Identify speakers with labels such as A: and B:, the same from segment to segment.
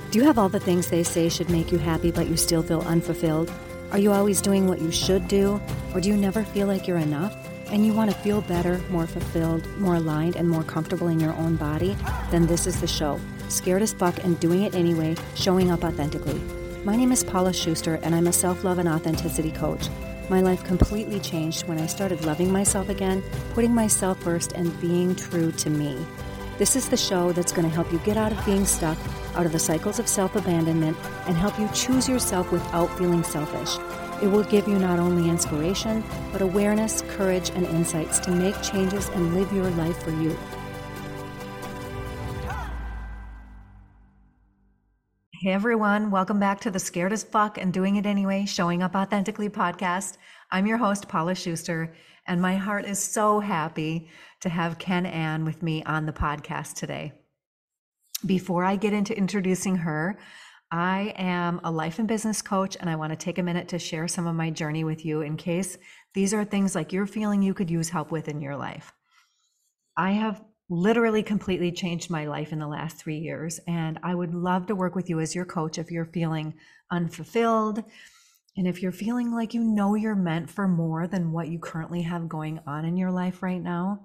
A: Do you have all the things they say should make you happy, but you still feel unfulfilled? Are you always doing what you should do? Or do you never feel like you're enough? And you want to feel better, more fulfilled, more aligned, and more comfortable in your own body? Then this is the show. Scared as fuck and doing it anyway, showing up authentically. My name is Paula Schuster, and I'm a self-love and authenticity coach. My life completely changed when I started loving myself again, putting myself first, and being true to me. This is the show that's going to help you get out of being stuck, out of the cycles of self-abandonment, and help you choose yourself without feeling selfish. It will give you not only inspiration, but awareness, courage, and insights to make changes and live your life for you. Hey everyone, welcome back to the Scared as Fuck and Doing It Anyway, Showing Up Authentically podcast. I'm your host, Paula Schuster, and my heart is so happy to have Ken Ann with me on the podcast today. Before I get into introducing her, I am a life and business coach, and I want to take a minute to share some of my journey with you in case these are things like you're feeling you could use help with in your life. I have literally completely changed my life in the last 3 years, and I would love to work with you as your coach if you're feeling unfulfilled, and if you're feeling like you know you're meant for more than what you currently have going on in your life right now.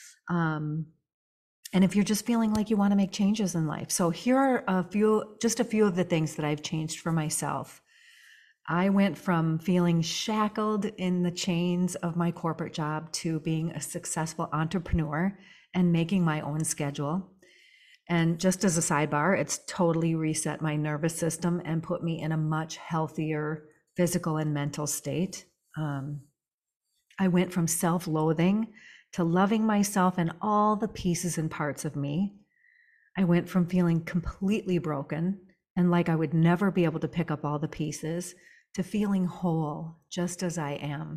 A: And if you're just feeling like you want to make changes in life. So here are just a few of the things that I've changed for myself. I went from feeling shackled in the chains of my corporate job to being a successful entrepreneur and making my own schedule. And just as a sidebar, it's totally reset my nervous system and put me in a much healthier physical and mental state. I went from self-loathing to loving myself and all the pieces and parts of me. I went from feeling completely broken and like I would never be able to pick up all the pieces to feeling whole just as I am.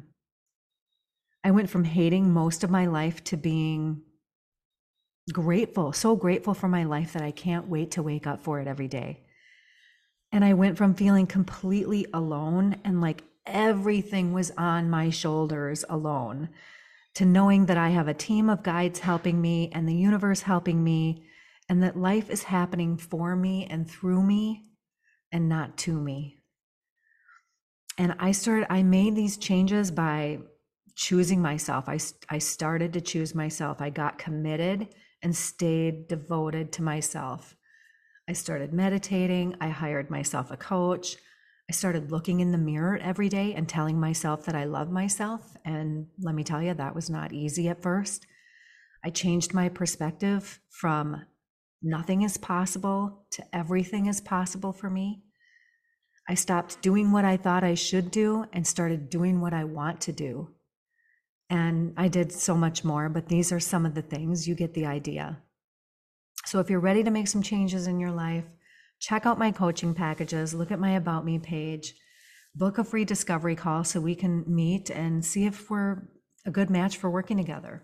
A: I went from hating most of my life to being grateful, so grateful for my life that I can't wait to wake up for it every day. And I went from feeling completely alone and like everything was on my shoulders alone to knowing that I have a team of guides helping me and the universe helping me, and that life is happening for me and through me and not to me. And I made these changes by choosing myself. I started to choose myself. I got committed and stayed devoted to myself. I started meditating. I hired myself a coach. I started looking in the mirror every day and telling myself that I love myself. And let me tell you, that was not easy at first. I changed my perspective from nothing is possible to everything is possible for me. I stopped doing what I thought I should do and started doing what I want to do. And I did so much more, but these are some of the things. You get the idea. So if you're ready to make some changes in your life, check out my coaching packages, look at my About Me page, book a free discovery call so we can meet and see if we're a good match for working together.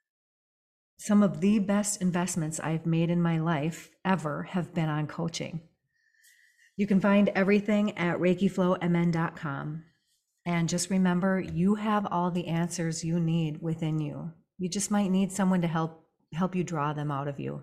A: Some of the best investments I've made in my life ever have been on coaching. You can find everything at ReikiFlowMN.com. And just remember, you have all the answers you need within you. You just might need someone to help you draw them out of you.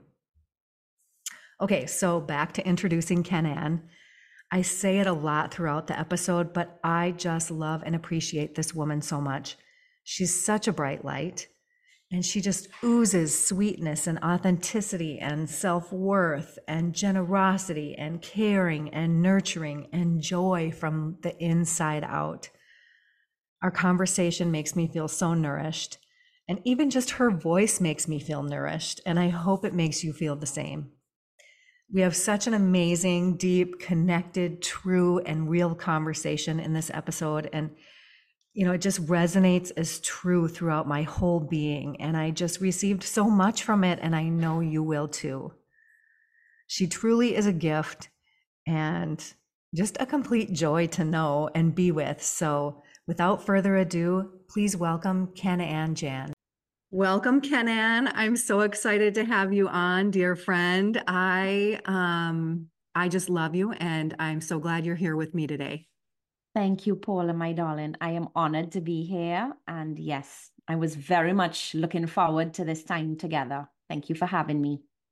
A: Okay, so back to introducing Ken Ann. I say it a lot throughout the episode, but I just love and appreciate this woman so much. She's such a bright light, and she just oozes sweetness and authenticity and self-worth and generosity and caring and nurturing and joy from the inside out. Our conversation makes me feel so nourished, and even just her voice makes me feel nourished, and I hope it makes you feel the same. We have such an amazing, deep, connected, true, and real conversation in this episode. And, it just resonates as true throughout my whole being. And I just received so much from it, and I know you will too. She truly is a gift and just a complete joy to know and be with. So without further ado, please welcome Ken Ann Jan. Welcome, Ken Ann. I'm so excited to have you on, dear friend. I just love you, and I'm so glad you're here with me today.
B: Thank you, Paula, my darling. I am honored to be here. And yes, I was very much looking forward to this time together. Thank you for having me.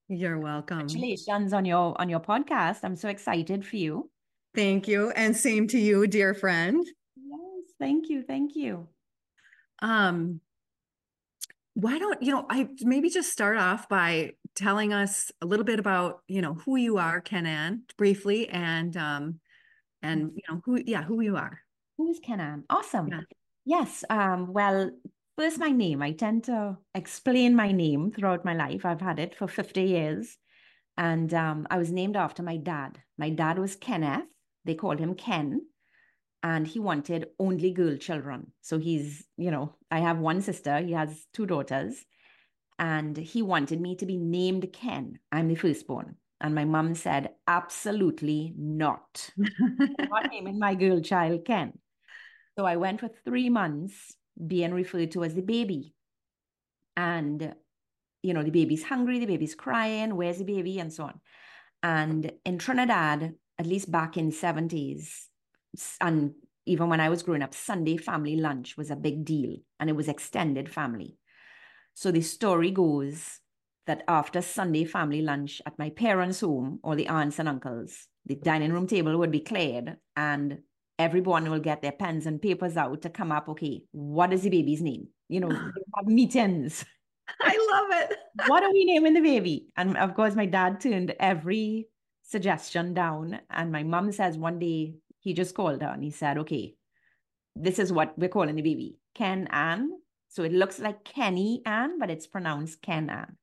A: You're welcome.
B: Congratulations on your podcast. I'm so excited for you.
A: Thank you. And same to you, dear friend.
B: Yes, thank you. Thank you.
A: Um, why don't, I maybe just start off by telling us a little bit about, who you are, Ken Ann, briefly, and who you are.
B: Who is Kenan? Awesome.
A: Yeah.
B: Yes. Well, first my name. I tend to explain my name throughout my life. I've had it for 50 years. And I was named after my dad. My dad was Kenneth. They called him Ken. And he wanted only girl children. So I have one sister. He has two daughters. And he wanted me to be named Ken. I'm the firstborn. And my mom said, absolutely not. I'm not naming my girl child Ken. So I went for 3 months being referred to as the baby. And, the baby's hungry, the baby's crying, where's the baby, and so on. And in Trinidad, at least back in 70s, and even when I was growing up, Sunday family lunch was a big deal, and it was extended family. So the story goes that after Sunday family lunch at my parents' home, or the aunts and uncles, the dining room table would be cleared, and everyone will get their pens and papers out to come up. Okay, what is the baby's name? They have meetings.
A: I love it.
B: What are we naming the baby? And of course, my dad turned every suggestion down. And my mom says one day he just called her and he said, okay, this is what we're calling the baby, Ken Ann. So it looks like Kenny Ann, but it's pronounced Ken Ann.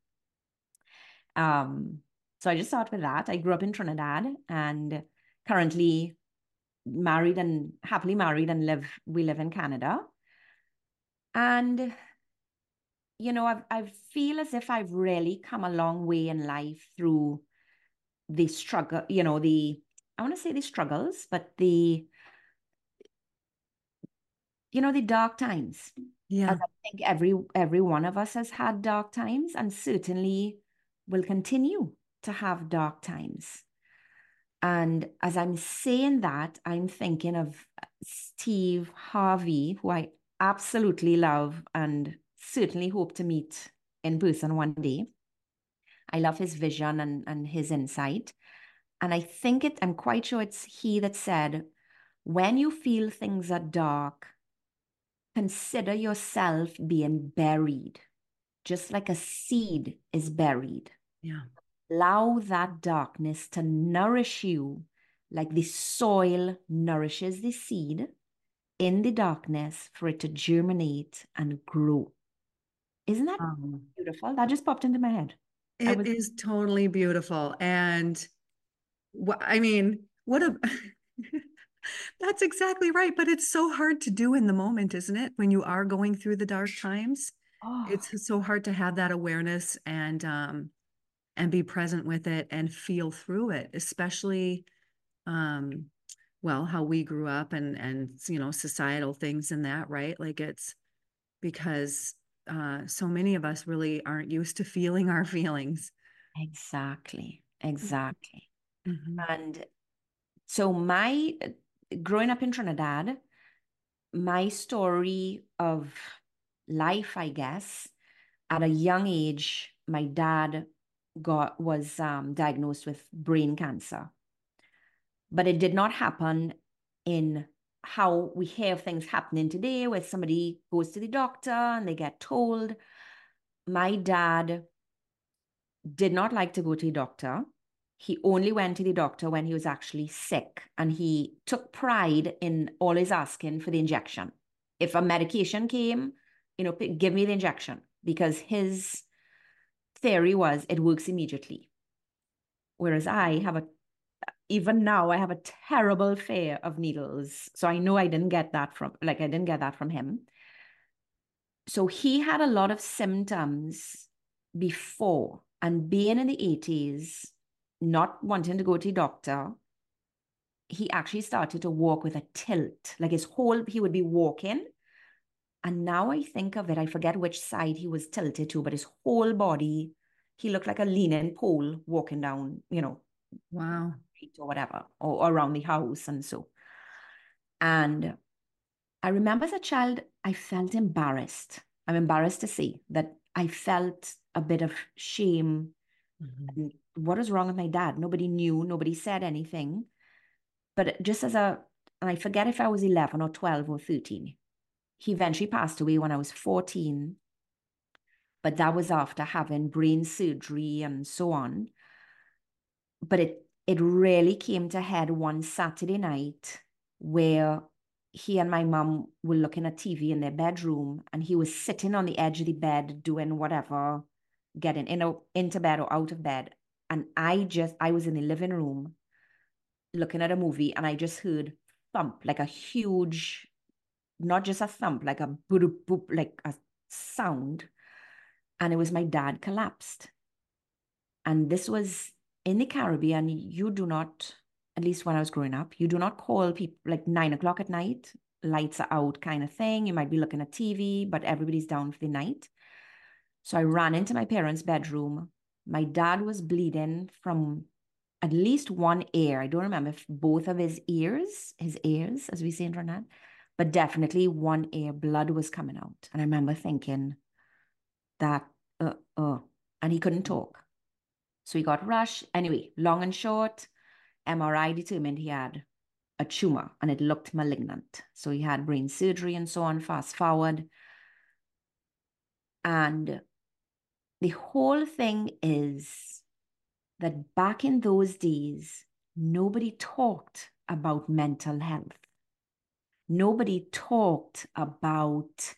B: So I just started with that. I grew up in Trinidad and currently married and happily married and we live in Canada. And I feel as if I've really come a long way in life through the struggle, I want to say the struggles, but the dark times.
A: Yeah.
B: As I think every one of us has had dark times and certainly will continue to have dark times. And as I'm saying that, I'm thinking of Steve Harvey, who I absolutely love and certainly hope to meet in person one day. I love his vision and his insight. And I'm quite sure it's he that said, when you feel things are dark, consider yourself being buried, just like a seed is buried.
A: Yeah.
B: Allow that darkness to nourish you like the soil nourishes the seed in the darkness for it to germinate and grow. Isn't that beautiful? That just popped into my head.
A: It is totally beautiful. And I mean, what a that's exactly right. But it's so hard to do in the moment, isn't it? When you are going through the dark times,
B: Oh,
A: it's so hard to have that awareness and be present with it and feel through it, especially well, how we grew up and societal things and that, right? Like it's because so many of us really aren't used to feeling our feelings.
B: exactly. Exactly.
A: Mhm.
B: And so growing up in Trinidad, my story of life, I guess, at a young age, my dad was diagnosed with brain cancer. But it did not happen in how we hear things happening today, where somebody goes to the doctor and they get told. My dad did not like to go to the doctor. He only went to the doctor when he was actually sick, and he took pride in always asking for the injection. If a medication came, give me the injection, because his theory was it works immediately. Whereas even now, I have a terrible fear of needles. So I know I didn't get that from him. So he had a lot of symptoms before, and being in the 80s, not wanting to go to the doctor, he actually started to walk with a tilt. Like he would be walking. And now I think of it, I forget which side he was tilted to, but his whole body, he looked like a leaning pole walking down,
A: Wow.
B: street or whatever, or around the house and so. And I remember as a child, I felt embarrassed. I'm embarrassed to say that I felt a bit of shame And what was wrong with my dad? Nobody knew, nobody said anything. But just and I forget if I was 11 or 12 or 13. He eventually passed away when I was 14, but that was after having brain surgery and so on. But it really came to head one Saturday night where he and my mum were looking at TV in their bedroom, and he was sitting on the edge of the bed doing whatever, getting into bed or out of bed. And I was in the living room looking at a movie, and I just heard thump, like a huge, not just a thump, like a boop, boop, like a sound. And it was my dad collapsed. And this was in the Caribbean. You do not, at least when I was growing up, you do not call people like 9 o'clock at night, lights are out kind of thing. You might be looking at TV, but everybody's down for the night. So I ran into my parents' bedroom. My dad was bleeding from at least one ear. I don't remember if both of his ears, as we say in Trinidad, but definitely one ear, blood was coming out. And I remember thinking that, and he couldn't talk. So he got rushed. Anyway, long and short, MRI determined he had a tumor and it looked malignant. So he had brain surgery and so on, fast forward. And the whole thing is that back in those days, nobody talked about mental health. Nobody talked about,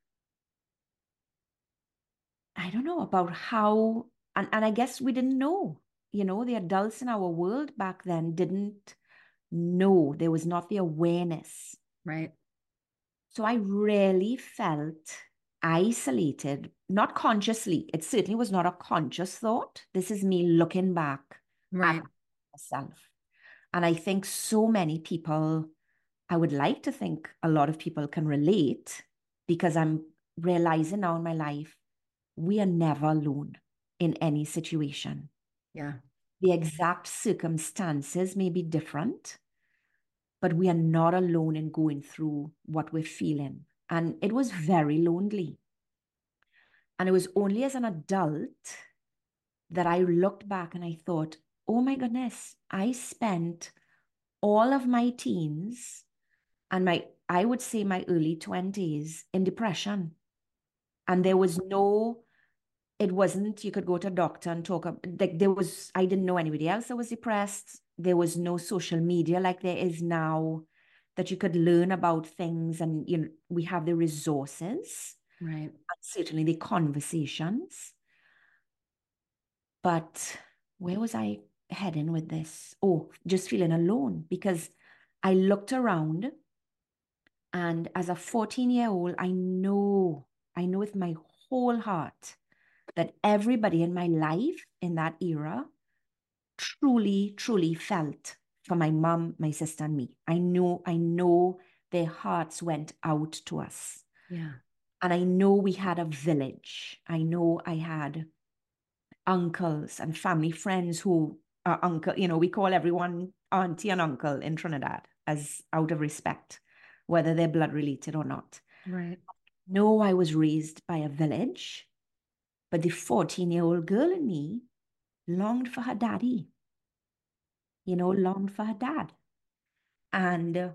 B: I don't know, about how, and I guess we didn't know, the adults in our world back then didn't know. There was not the awareness.
A: Right.
B: So I really felt isolated, not consciously. It certainly was not a conscious thought. This is me looking back
A: Right.
B: at myself. And I think so many people, I would like to think a lot of people can relate, because I'm realizing now in my life, we are never alone in any situation.
A: Yeah.
B: The exact circumstances may be different, but we are not alone in going through what we're feeling. And it was very lonely. And it was only as an adult that I looked back and I thought, oh my goodness, I spent all of my teens and I would say my early 20s in depression. And there was no, it wasn't, you could go to a doctor and talk, like I didn't know anybody else that was depressed. There was no social media like there is now that you could learn about things. And, we have the resources,
A: Right.
B: and certainly the conversations. But where was I heading with this? Oh, just feeling alone, because I looked around, and as a 14-year-old, I know with my whole heart that everybody in my life in that era truly, truly felt for my mom, my sister, and me. I know their hearts went out to us.
A: Yeah.
B: And I know we had a village. I know I had uncles and family friends who are uncle, we call everyone auntie and uncle in Trinidad as out of respect, whether they're blood related or not.
A: Right.
B: No, I was raised by a village, but the 14-year-old girl in me longed for her daddy, longed for her dad. And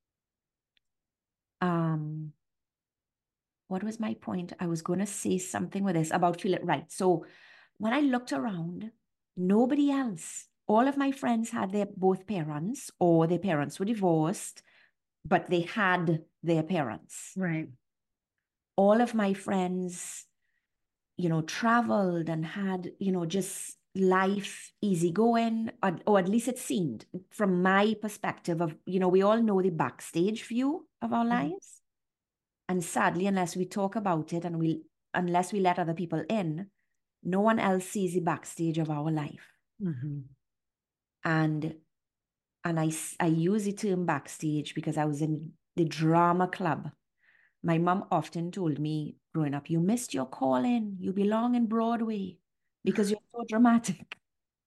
B: um, what was my point? I was going to say something with this about feel it right. So when I looked around, nobody else, all of my friends had their both parents, or their parents were divorced, but they had their parents.
A: Right.
B: All of my friends, traveled and had, just life easygoing, or at least it seemed from my perspective of, we all know the backstage view of our lives. And sadly, unless we talk about it and unless we let other people in, no one else sees the backstage of our life.
A: Mm-hmm.
B: And I use the term backstage because I was in the drama club. My mom often told me growing up, you missed your calling. You belong in Broadway because you're so dramatic.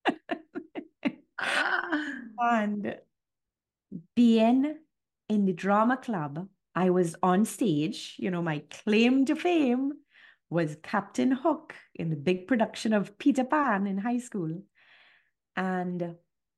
B: And being in the drama club, I was on stage, my claim to fame was Captain Hook in the big production of Peter Pan in high school. And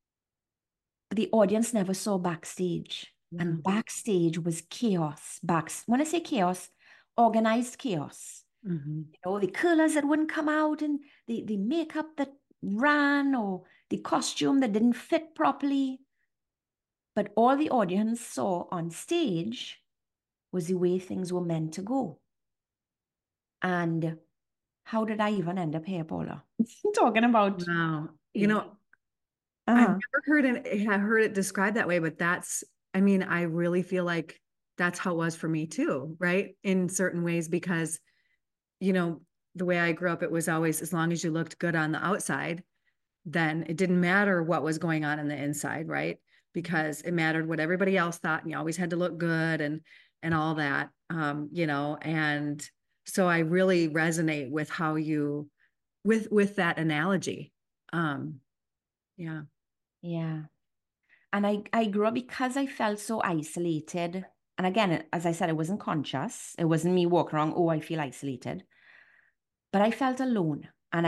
B: the audience never saw backstage.
A: Yeah.
B: And backstage was chaos. When I say chaos, organized chaos.
A: Hmm.
B: You know, the colors that wouldn't come out and the makeup that ran or the costume that didn't fit properly. But all the audience saw on stage was the way things were meant to go. And how did I even end up here, Paula? Talking about
A: Wow.
B: stage.
A: I've
B: Uh-huh.
A: never heard it described that way, but I mean, I really feel like that's how it was for me too, right? In certain ways, because, you know, the way I grew up, it was always as long as you looked good on the outside, then it didn't matter what was going on the inside, right? Because it mattered what everybody else thought, and you always had to look good and all that, and so I really resonate with how you with that analogy. Um, yeah.
B: Yeah. And I grew up because I felt so isolated. And again, as I said, it wasn't conscious. It wasn't me walking around, oh, I feel isolated. But I felt alone. And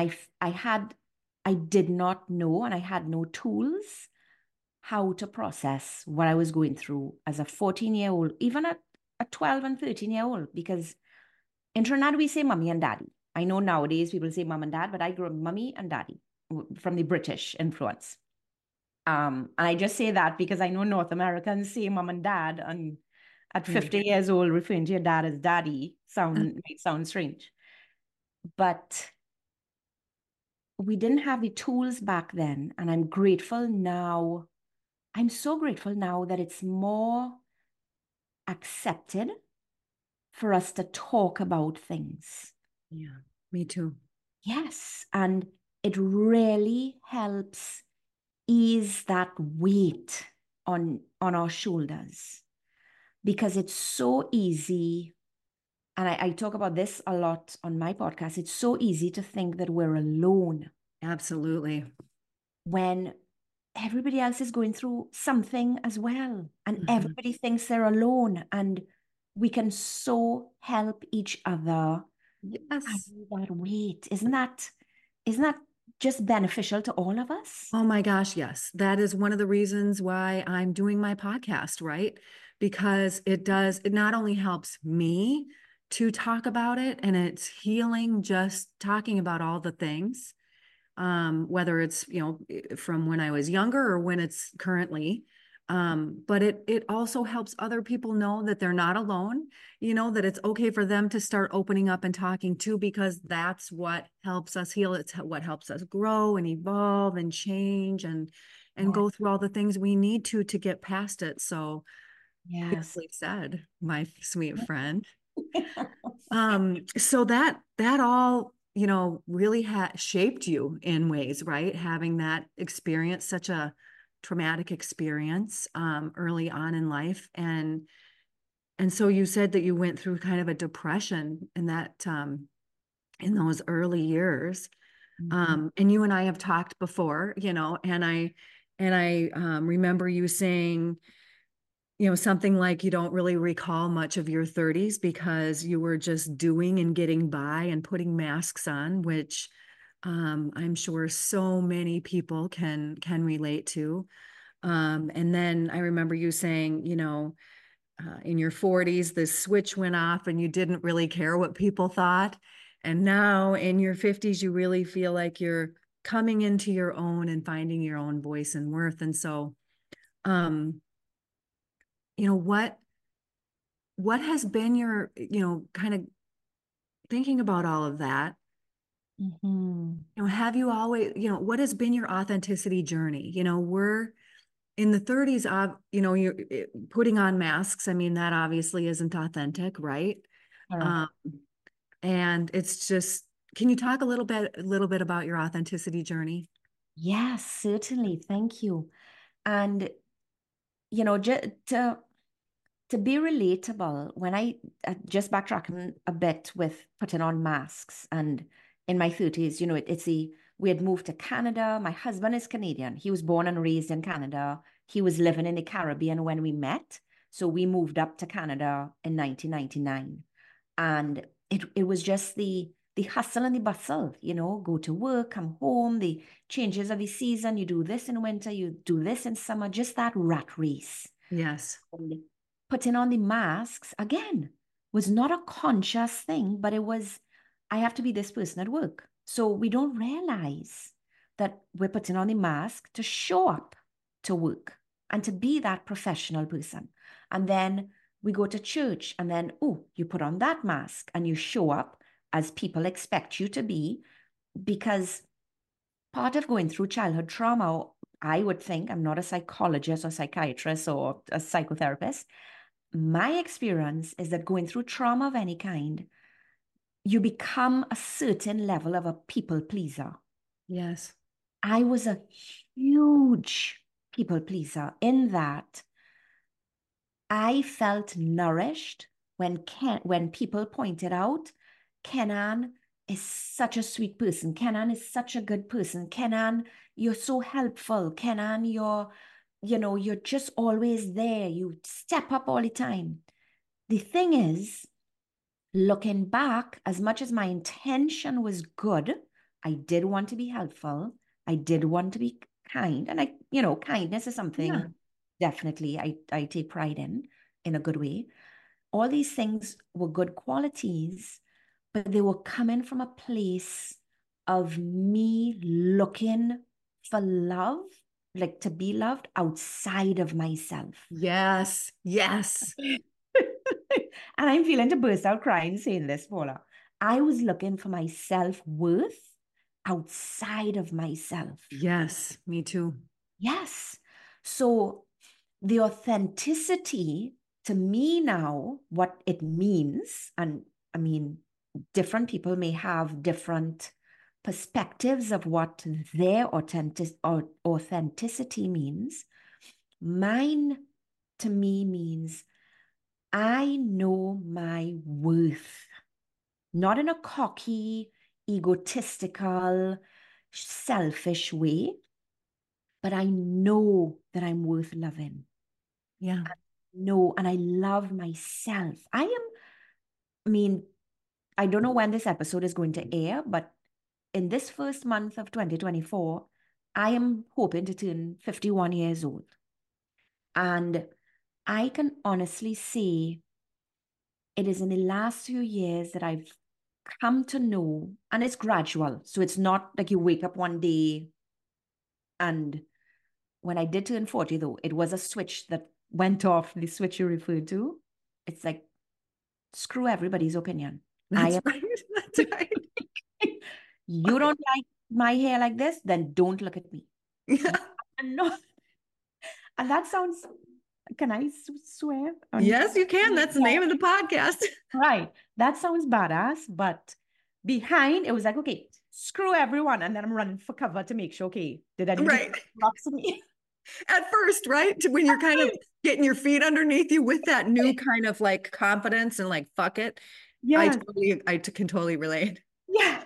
B: I did not know, and I had no tools how to process what I was going through as a 14-year-old, even a 12 and 13-year-old, because in Trinidad, we say mommy and daddy. I know nowadays people say mom and dad, but I grew up mommy and daddy from the British influence. And I just say that because I know North Americans say mom and dad, and at
A: Yeah.
B: 50 years old, referring to your dad as daddy might sound strange. But we didn't have the tools back then. And I'm grateful now. I'm so grateful now that it's more accepted for us to talk about things.
A: Yeah, me too.
B: Yes. And it really helps ease that weight on our shoulders because it's so easy. And I talk about this a lot on my podcast. It's so easy to think that we're alone
A: Absolutely.
B: when everybody else is going through something as well. And
A: Mhm.
B: everybody thinks they're alone. And we can so help each other
A: Yes.
B: carry that weight. Isn't that just beneficial to all of us?
A: Oh my gosh, yes. That is one of the reasons why I'm doing my podcast, right? Because it not only helps me to talk about it, and it's healing just talking about all the things, whether it's, from when I was younger or when it's currently. But it also helps other people know that they're not alone, that it's okay for them to start opening up and talking too, because that's what helps us heal. It's what helps us grow and evolve and change and
B: Yeah.
A: go through all the things we need to get past it. So
B: Yes.
A: beautifully said, my sweet friend. So that all, really shaped you in ways, right? Having that experience, such a traumatic experience, early on in life. And so you said that you went through kind of a depression in those early years.
B: Mhm.
A: And you and I have talked before, and I remember you saying, something like you don't really recall much of your 30s because you were just doing and getting by and putting masks on, which, I'm sure so many people can relate to. And then I remember you saying, in your 40s, the switch went off and you didn't really care what people thought. And now in your 50s, you really feel like you're coming into your own and finding your own voice and worth. And so, um, you know, what has been your, kind of thinking about all of that,
B: Mhm.
A: have you always, what has been your authenticity journey? We're in the 30s of, you're putting on masks. I mean, that obviously isn't authentic, right?
B: Correct.
A: Um, and it's just, can you talk a little bit about your authenticity journey?
B: Yes, certainly. Thank you. And to be relatable, when I just backtracking a bit with putting on masks, and in my 30s, we had moved to Canada. My husband is Canadian. He was born and raised in Canada. He was living in the Caribbean when we met. So we moved up to Canada in 1999. And it was just the hustle and the bustle, go to work, come home, the changes of the season, you do this in winter, you do this in summer, just that rat race.
A: Yes.
B: And putting on the masks, again, was not a conscious thing, but it was, I have to be this person at work. So we don't realize that we're putting on the mask to show up to work and to be that professional person. And then we go to church and then, oh, you put on that mask and you show up as people expect you to be, because part of going through childhood trauma, I would think, I'm not a psychologist or psychiatrist or a psychotherapist. My experience is that going through trauma of any kind, you become a certain level of a people pleaser.
A: Yes.
B: I was a huge people pleaser in that I felt nourished when people pointed out, Kenan is such a sweet person. Kenan is such a good person. Kenan, you're so helpful. Kenan, you're just always there. You step up all the time. The thing is, looking back, as much as my intention was good, I did want to be helpful. I did want to be kind. And kindness is
A: Yeah.
B: something definitely I take pride in a good way. All these things were good qualities, but they were coming from a place of me looking for love, like to be loved outside of myself.
A: Yes. Yes.
B: And I'm feeling to burst out crying saying this, Paula. I was looking for my self-worth outside of myself.
A: Yes. Me too.
B: Yes. So the authenticity to me now, what it means, and I mean, different people may have different perspectives of what their authenticity means. Mine to me means I know my worth, not in a cocky, egotistical, selfish way, but I know that I'm worth loving.
A: Yeah.
B: No, and I love myself. I mean, I don't know when this episode is going to air, but in this first month of 2024, I am hoping to turn 51 years old. And I can honestly say it is in the last few years that I've come to know, and it's gradual. So it's not like you wake up one day. And when I did turn 40, though, it was a switch that went off, the switch you referred to. It's like, screw everybody's opinion. I
A: That's
B: am,
A: right. That's right.
B: you don't like my hair like this, then don't look at me.
A: Yeah.
B: And no, and that sounds, can I swear on?
A: Yes, you can. That's the name of the podcast.
B: Right. That sounds badass, but behind it was like, okay, screw everyone. And then I'm running for cover to make sure, okay, did anybody
A: Right.
B: blocks me?
A: At first, right? When you're kind of getting your feet underneath you with that new kind of like confidence and like, fuck it.
B: Yes.
A: I can totally relate.
B: Yes.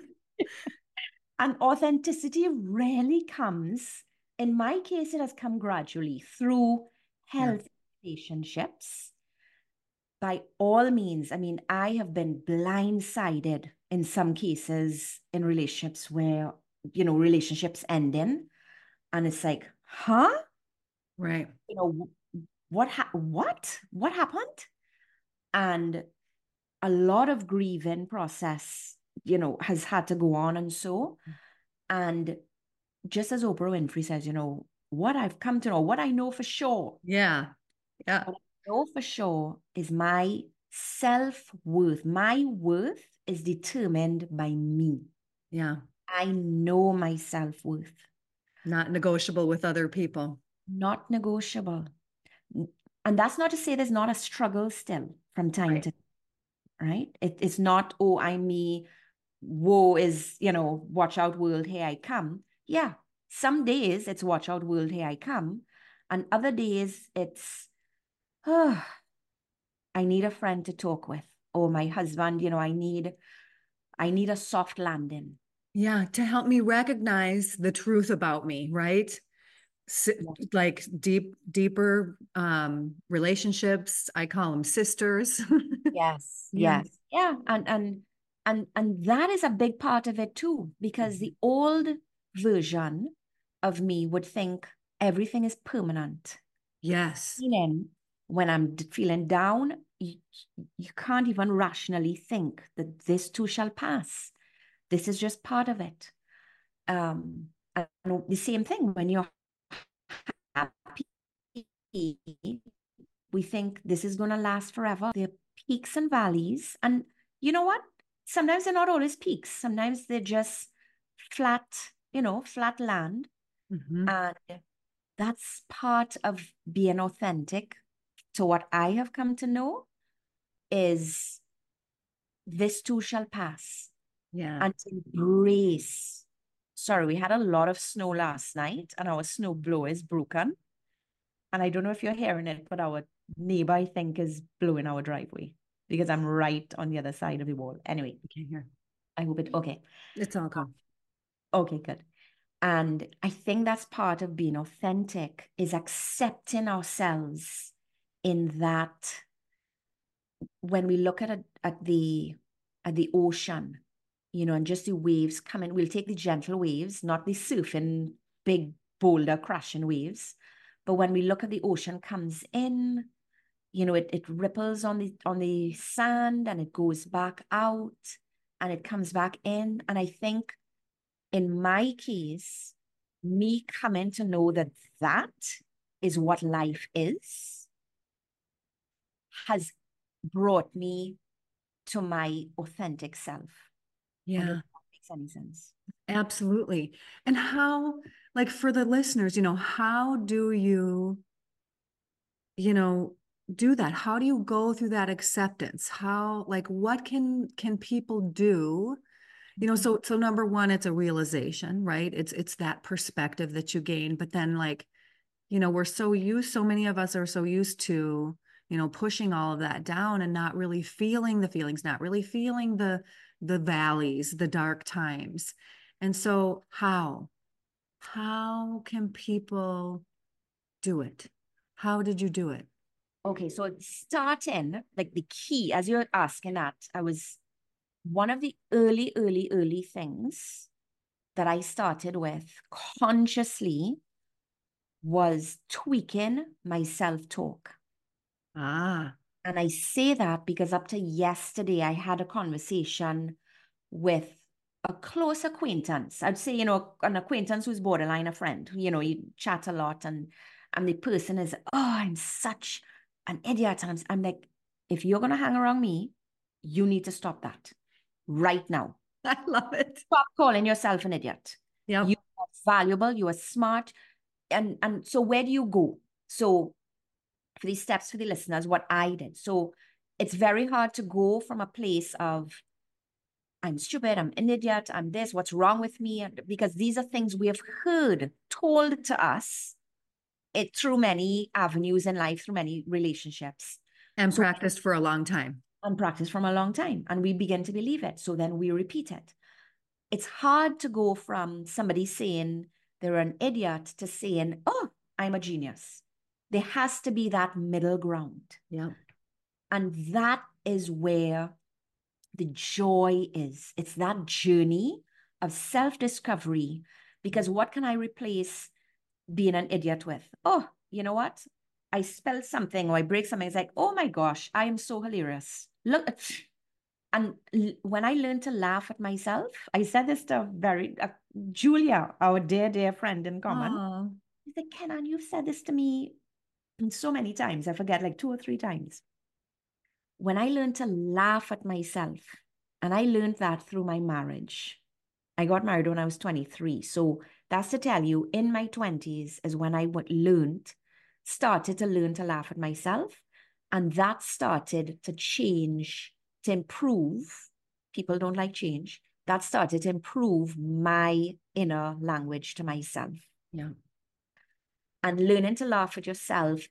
B: And authenticity rarely comes, in my case, it has come gradually through
A: Yeah.
B: health relationships. By all means, I mean, I have been blindsided in some cases in relationships where, relationships ending. And it's like, huh?
A: Right.
B: You know, what happened? And a lot of grieving process, has had to go on and so. And just as Oprah Winfrey says, what I've come to know, what I know for sure,
A: Yeah. Yeah.
B: what I know for sure is my self-worth. My worth is determined by me.
A: Yeah.
B: I know my self-worth,
A: Not negotiable with other people.
B: not negotiable. And that's not to say there's not a struggle still from time
A: Right.
B: to time, right? It's not, oh, I'm me, woe is, watch out, world, here I come. Yeah, some days it's watch out, world, here I come. And other days it's, oh, I need a friend to talk with. Or my husband, I need a soft landing.
A: Yeah. To help me recognize the truth about me, right? like deeper relationships. I call them sisters.
B: Yes,
A: Yeah.
B: yes. Yeah, and that is a big part of it too, because the old version of me would think everything is permanent.
A: Yes.
B: Meaning, when I'm feeling down, you can't even rationally think that this too shall pass. This is just part of it. And the same thing when you're happy, we think this is going to last forever. There are peaks and valleys. And you know what? Sometimes they're not always peaks. Sometimes they're just flat, flat land.
A: Mm-hmm.
B: And that's part of being authentic to what I have come to know is this too shall pass.
A: Yeah.
B: And to embrace. Sorry, we had a lot of snow last night and our snow blower is broken. And I don't know if you're hearing it, but our neighbor, I think, is blowing our driveway because I'm right on the other side of the wall. Anyway,
A: I can't hear.
B: I hope okay.
A: It's all good.
B: Okay, good. And I think that's part of being authentic is accepting ourselves in that when we look at the ocean, and just the waves coming, we'll take the gentle waves, not the surfing, big boulder crashing waves. But when we look at the ocean comes in, it ripples on the sand and it goes back out and it comes back in. And I think in my case, me coming to know that that is what life is has brought me to my authentic self. I don't know
A: Yeah,
B: if that makes any sense.
A: absolutely. And how, like for the listeners, how do you know, do that? How do you go through that acceptance? How, like, what can people do? So number one, it's a realization, right? It's that perspective that you gain, but then like, so many of us are so used to, pushing all of that down and not really feeling the feelings, not really feeling the valleys, the dark times. And so how can people do it? How did you do it?
B: Okay, so starting, like the key, as you're asking that, I was one of the early things that I started with consciously was tweaking my self-talk.
A: Ah,
B: And I say that because up to yesterday, I had a conversation with a close acquaintance. I'd say, an acquaintance who's borderline a friend. You chat a lot and the person is, oh, I'm such an idiot. And I'm like, if you're going to hang around me, you need to stop that right now.
A: I love it.
B: Stop calling yourself an idiot. You
A: Yep.
B: are valuable, you are smart. And so where do you go? So for these steps for the listeners, what I did. So it's very hard to go from a place of I'm stupid, I'm an idiot, I'm this, what's wrong with me? Because these are things we have heard told to us through many avenues in life, through many relationships.
A: And
B: So
A: practiced for a long time.
B: and practice from a long time. And we begin to believe it. So then we repeat it. It's hard to go from somebody saying they're an idiot to saying, oh, I'm a genius. There has to be that middle ground.
A: Yep.
B: And that is where the joy is. It's that journey of self-discovery. Because what can I replace being an idiot with? Oh, you know what? I spell something or I break something. It's like, oh my gosh, I am so hilarious. Look, and when I learned to laugh at myself, I said this to Julia, our dear friend in common.
A: Oh,
B: She's like, Kenan, you've said this to me so many times. I forget, like 2 or 3 times. When I learned to laugh at myself, and I learned that through my marriage. I got married when I was 23. So that's to tell you, in my 20s is when I started to learn to laugh at myself. And that started to change, to improve. People don't like change. That started to improve my inner language to myself.
A: yeah.
B: And learning to laugh at yourself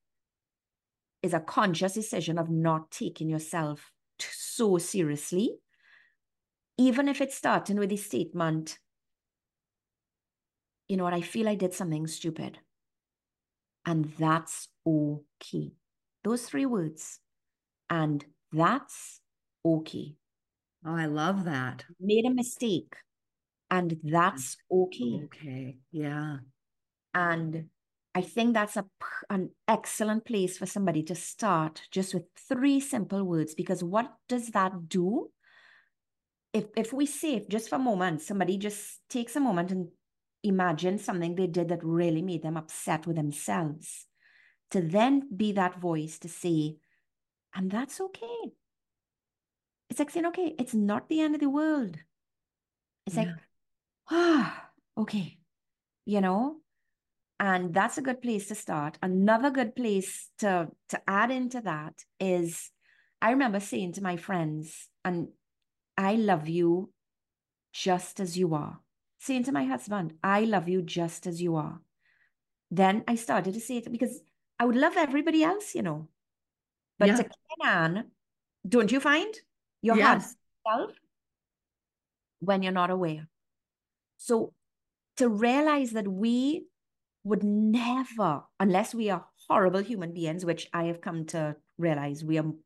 B: is a conscious decision of not taking yourself so seriously, even if it's starting with the statement, you know what, I feel I did something stupid. And that's okay. Those three words. And that's okay.
A: Oh, I love that.
B: Made a mistake. And that's okay.
A: Okay. Yeah.
B: And I think that's an excellent place for somebody to start just with three simple words. Because what does that do? If we say, if just for a moment, somebody just takes a moment and imagine something they did that really made them upset with themselves, to then be that voice to say, and that's okay. It's like saying, okay, it's not the end of the world. It's
A: Yeah.
B: like, ah, okay, you know? And that's a good place to start. Another good place to add into that is I remember saying to my friends, and I love you just as you are. Saying to my husband, I love you just as you are. Then I started to say it because I would love everybody else, you know. But to
A: Yeah.
B: Kenan, don't you find you're hard
A: Yes.
B: on yourself when you're not aware? So to realize that we would never, unless we are horrible human beings, which I have come to realize we are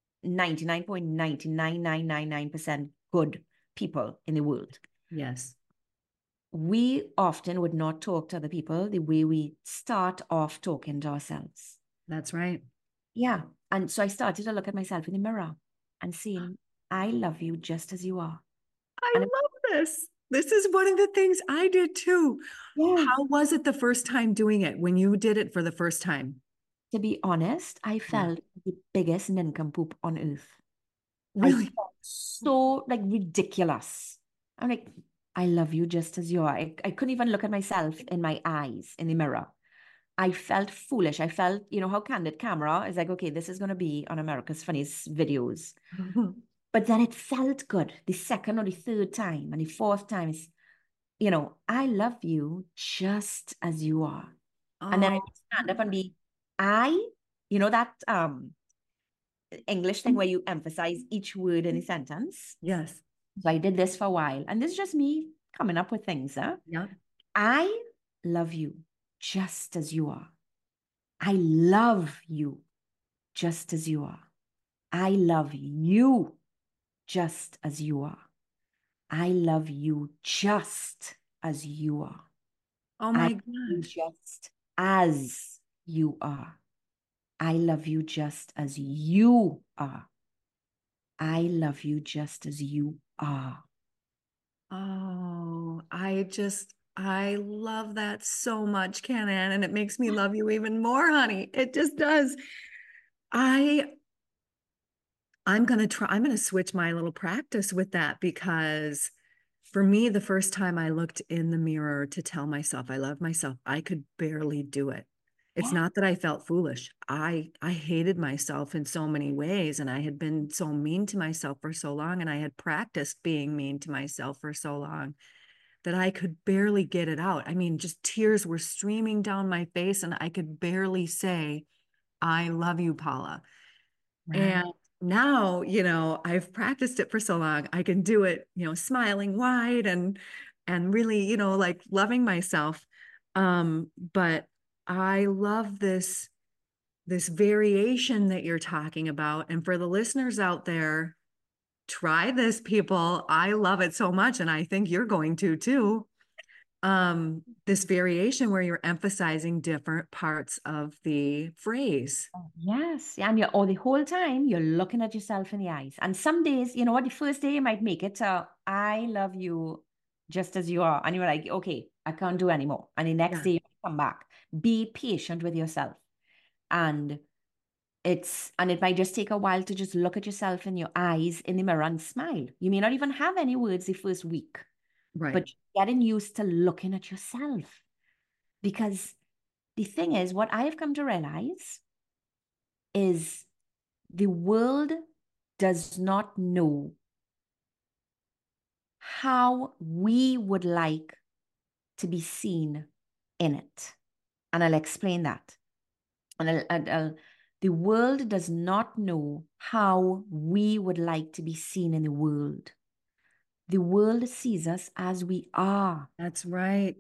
B: 99.99999% good people in the world.
A: Yes.
B: We often would not talk to other people the way we start off talking to ourselves.
A: That's right.
B: Yeah. And so I started to look at myself in the mirror and seeing, I love you just as you are.
A: I
B: And
A: love this. This is one of the things I did too.
B: yeah,
A: How was it the first time doing it when you did it for the first time?
B: to be honest, I
A: Yeah.
B: felt the biggest nincompoop on earth. I
A: Really?
B: felt so like ridiculous. I'm like, I love you just as you are. I couldn't even look at myself in my eyes in the mirror. I felt foolish. I felt, you know, how Candid Camera is like, okay, this is going to be on America's Funniest Videos. But then it felt good the second or the third time. And the fourth time is, you know, I love you just as you are. And then I
A: Oh,
B: would stand up and be, I, you know, that English thing where you emphasize each word in a sentence.
A: yes.
B: So I did this for a while. And this is just me coming up with things. Huh?
A: Yeah.
B: I love you just as you are. I love you just as you are. I love you just as you are. I love you just as you are.
A: Oh
B: I
A: my
B: love you
A: gosh.
B: just as you are. I love you just as you are. I love you just as you are.
A: Oh, I love that so much, Canan, and it makes me love you even more, honey. It just does. I I'm gonna switch my little practice with that because for me, the first time I looked in the mirror to tell myself I love myself, I could barely do it. It's
B: Yeah.
A: not that I felt foolish. I hated myself in so many ways, and I had been so mean to myself for so long, and I had practiced being mean to myself for so long that I could barely get it out. I mean, just tears were streaming down my face, and I could barely say, I love you, Paula.
B: Right.
A: And now, I've practiced it for so long, I can do it, smiling wide and really, like loving myself. But I love this variation that you're talking about. And for the listeners out there, try this, people. I love it so much, and I think you're going to too. This variation where you're emphasizing different parts of the phrase.
B: Yes. And you're, or the whole time you're looking at yourself in the eyes. And some days, you know what, the first day you might make it to, I love you just as you are. And you're like, okay, I can't do anymore. And the next
A: Yeah.
B: day you come back. Be patient with yourself. And and it might just take a while to just look at yourself in your eyes in the mirror and smile. You may not even have any words the first week,
A: Right.
B: but getting used to looking at yourself. Because the thing is, what I have come to realize is the world does not know how we would like to be seen in it. And I'll explain that. The world does not know how we would like to be seen in the world. The world sees us as we are.
A: That's right.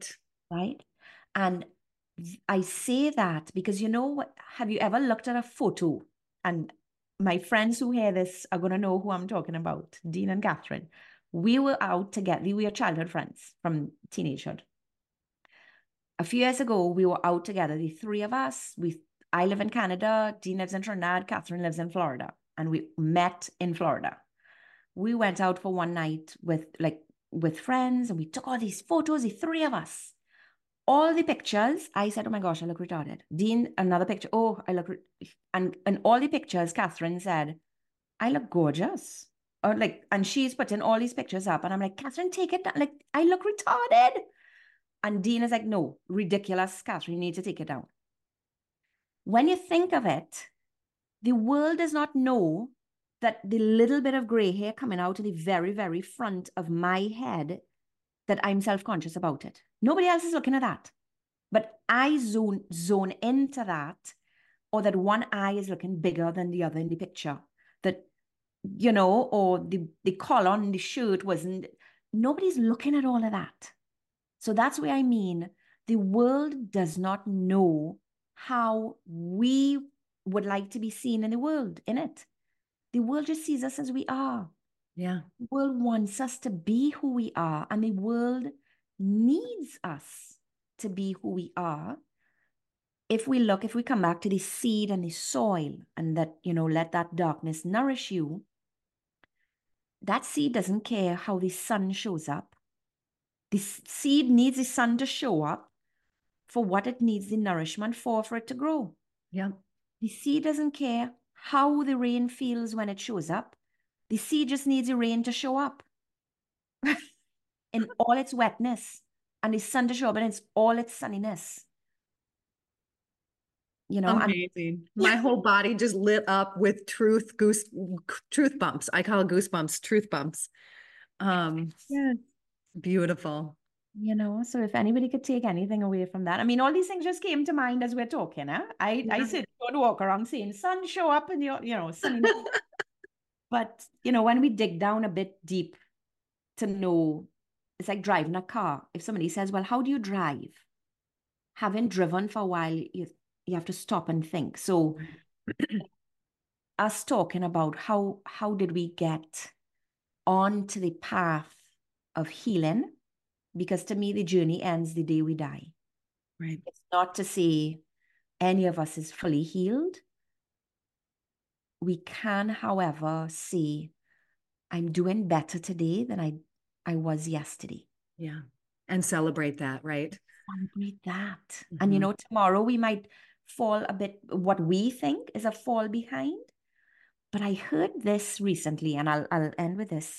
B: right? And I say that because you know what? Have you ever looked at a photo? And my friends who hear this are going to know who I'm talking about, Dean and Catherine. We were out together. We were childhood friends from teenagehood. A few years ago, we were out together, the three of us. I live in Canada, Dean lives in Trinidad, Catherine lives in Florida, and we met in Florida. We went out for one night with friends, and we took all these photos, the three of us. All the pictures, I said, "Oh my gosh, I look retarded." Dean, another picture. "Oh, I look," and in all the pictures, Catherine said, "I look gorgeous." Or like, and she's putting all these pictures up, and I'm like, "Catherine, take it down. Like, I look retarded." And Dean is like, "No, ridiculous, Catherine, you need to take it down." When you think of it, the world does not know that the little bit of gray hair coming out of the very, very front of my head, that I'm self-conscious about it. Nobody else is looking at that. But I zone into that, or that one eye is looking bigger than the other in the picture. That, or the collar on the shirt wasn't, nobody's looking at all of that. So that's where I mean, the world does not know how we would like to be seen in the world, in it. The world just sees us as we are.
A: Yeah.
B: The world wants us to be who we are, and the world needs us to be who we are. If we come back to the seed and the soil, and that, let that darkness nourish you, that seed doesn't care how the sun shows up. The seed needs the sun to show up for what it needs the nourishment for it to grow.
A: Yeah.
B: The seed doesn't care how the rain feels when it shows up. The seed just needs the rain to show up in all its wetness, and the sun to show up in all its sunniness. And
A: Amazing. My whole body just lit up with truth bumps. I call it goosebumps, truth bumps. Um,
B: yeah,
A: Beautiful.
B: so if anybody could take anything away from that, I mean, all these things just came to mind as we're talking. Huh? I
A: Yeah.
B: said, don't walk around saying sun show up and sunniness. But when we dig down a bit deep to know, it's like driving a car. If somebody says, "Well, how do you drive?" Having driven for a while, you have to stop and think. So us talking about how did we get onto the path of healing, because to me the journey ends the day we die.
A: Right.
B: It's not to say any of us is fully healed. We can, however, say, "I'm doing better today than I was yesterday."
A: Yeah. And celebrate that, right?
B: Celebrate that. And
A: Mhm.
B: tomorrow we might fall a bit, what we think is a fall behind. But I heard this recently, and I'll end with this.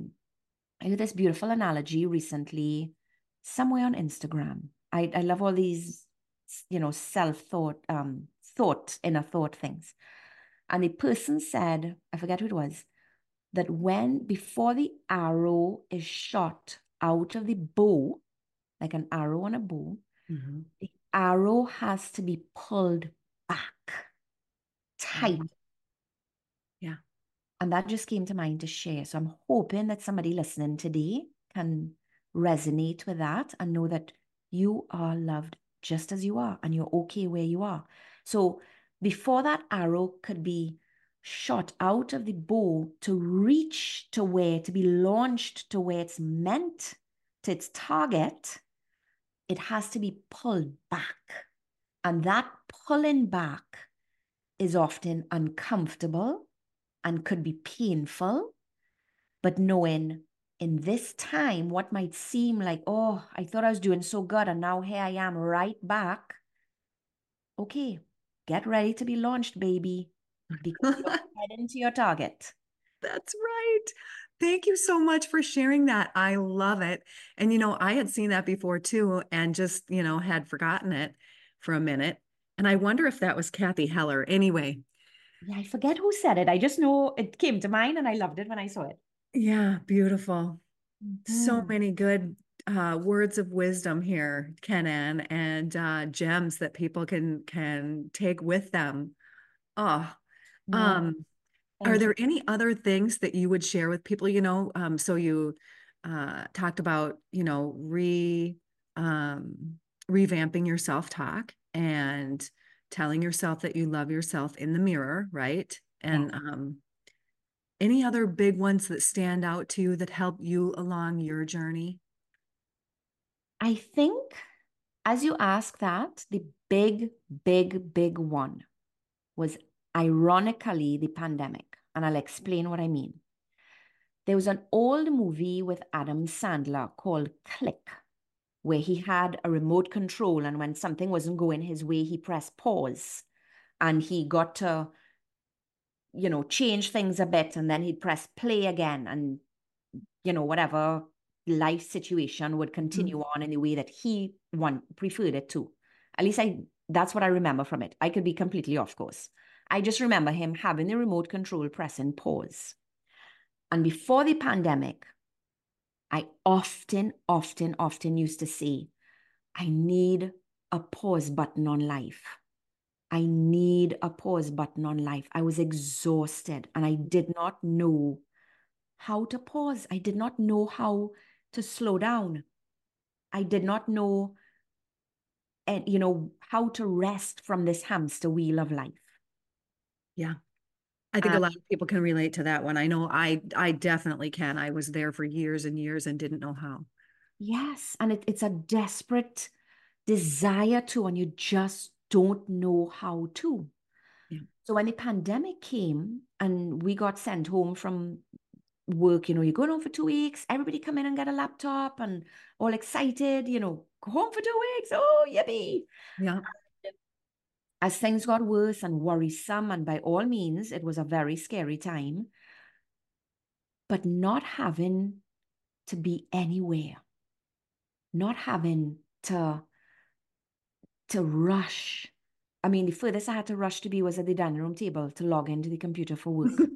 B: I heard this beautiful analogy recently somewhere on Instagram. I love all these, self-thought, inner thought things. And the person said, I forget who it was, that before the arrow is shot out of the bow, like an arrow on a bow,
A: Mhm.
B: the arrow has to be pulled back tight.
A: Mhm. Yeah.
B: And that just came to mind to share. So I'm hoping that somebody listening today can resonate with that and know that you are loved just as you are, and you're okay where you are. So before that arrow could be shot out of the bow to reach to where, to be launched to where it's meant, to its target, it has to be pulled back. And that pulling back is often uncomfortable and could be painful, but knowing in this time what might seem like, "Oh, I thought I was doing so good, and now here I am right back." Okay, get ready to be launched, baby, because you're heading to your target.
A: That's right. Thank you so much for sharing that. I love it. And, I had seen that before too, and just, had forgotten it for a minute. And I wonder if that was Kathy Heller. Anyway,
B: Yeah, I forget who said it. I just know it came to mind, and I loved it when I saw it.
A: yeah, beautiful. So
B: Mhm.
A: many good words of wisdom here, Kenan, and gems that people can take with them. Oh,
B: No,
A: um, are
B: thank you.
A: there any other things that you would share with people? So you talked about, revamping your self-talk and telling yourself that you love yourself in the mirror, right?
B: Yeah.
A: And any other big ones that stand out to you that help you along your journey?
B: I think as you ask that, the big, big, big one was ironically the pandemic. And I'll explain what I mean. There was an old movie with Adam Sandler called Click, where he had a remote control. And when something wasn't going his way, he pressed pause and he got to, change things a bit. And then he'd press play again. And, whatever life situation would continue on in the way that he preferred it to. At least that's what I remember from it. I could be completely off course. I just remember him having the remote control pressing pause. And before the pandemic, I often, often, often used to say, I need a pause button on life. I need a pause button on life. I was exhausted and I did not know how to pause. I did not know how to slow down. I did not know, and how to rest from this hamster wheel of life.
A: Yeah. I think a
B: And
A: lot of people can relate to that one. I know I definitely can. I was there for years and years and didn't know how.
B: yes, and it's a desperate desire to, and you just don't know how to.
A: Yeah.
B: So when the pandemic came and we got sent home from work, you're going home for 2 weeks, everybody come in and get a laptop and all excited, go home for 2 weeks. Oh, yippee.
A: Yeah.
B: As things got worse and worrisome, and by all means, it was a very scary time, but not having to be anywhere, not having to rush. I mean, the furthest I had to rush to be was at the dining room table to log into the computer for work.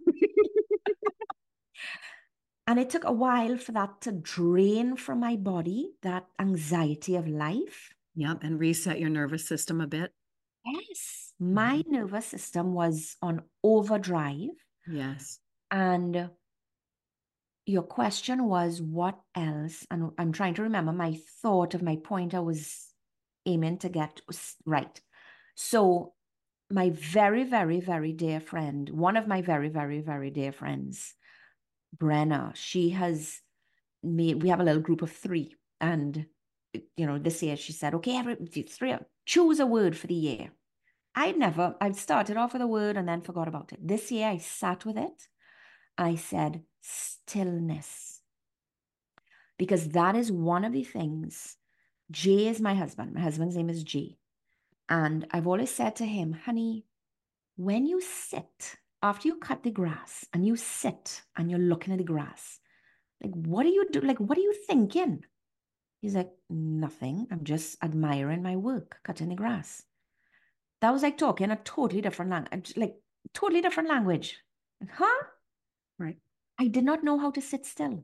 B: And it took a while for that to drain from my body, that anxiety of life.
A: Yep. And reset your nervous system a bit.
B: Yes, my
A: Mhm.
B: nervous system was on overdrive.
A: Yes.
B: And your question was, what else? And I'm trying to remember my thought of my point I was aiming to get right. So, my very, very, very dear friend, one of my very, very, very dear friends, Brenna, she has made, we have a little group of three. And, this year she said, okay, three, choose a word for the year. I'd started off with a word and then forgot about it. This year I sat with it. I said, stillness, because that is one of the things. Jay is my husband. My husband's name is Jay. And I've always said to him, honey, when you sit, after you cut the grass and you sit and you're looking at the grass, like, what do you do? Like, what are you thinking? He's like, nothing. I'm just admiring my work, cutting the grass. That was like talking a totally different language, like totally different language. Huh?
A: Right.
B: I did not know how to sit still.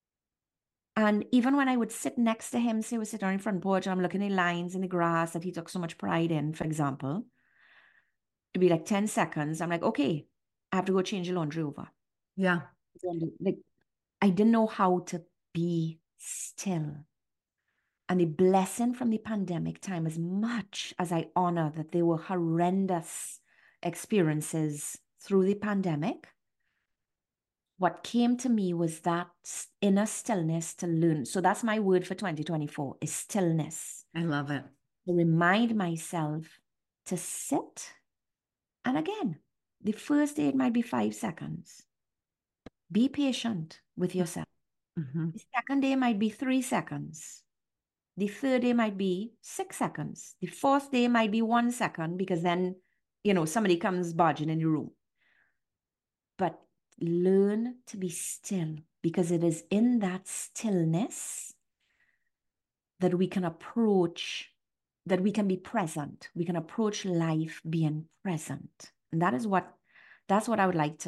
B: And even when I would sit next to him, say we're sitting on the front porch and I'm looking at the lines in the grass that he took so much pride in, for example, it'd be like 10 seconds. I'm like, okay, I have to go change the laundry over.
A: Yeah.
B: Like, I didn't know how to be still. And the blessing from the pandemic time, as much as I honor that there were horrendous experiences through the pandemic, what came to me was that inner stillness to learn. So that's my word for 2024 is stillness.
A: I love it.
B: To remind myself to sit. And again, the first day it might be 5 seconds. Be patient with yourself.
A: Mm-hmm.
B: The second day might be 3 seconds. The third day might be 6 seconds. The fourth day might be 1 second because then, somebody comes barging in your room. But learn to be still because it is in that stillness that we can approach, that we can be present. We can approach life being present. And that's what I would like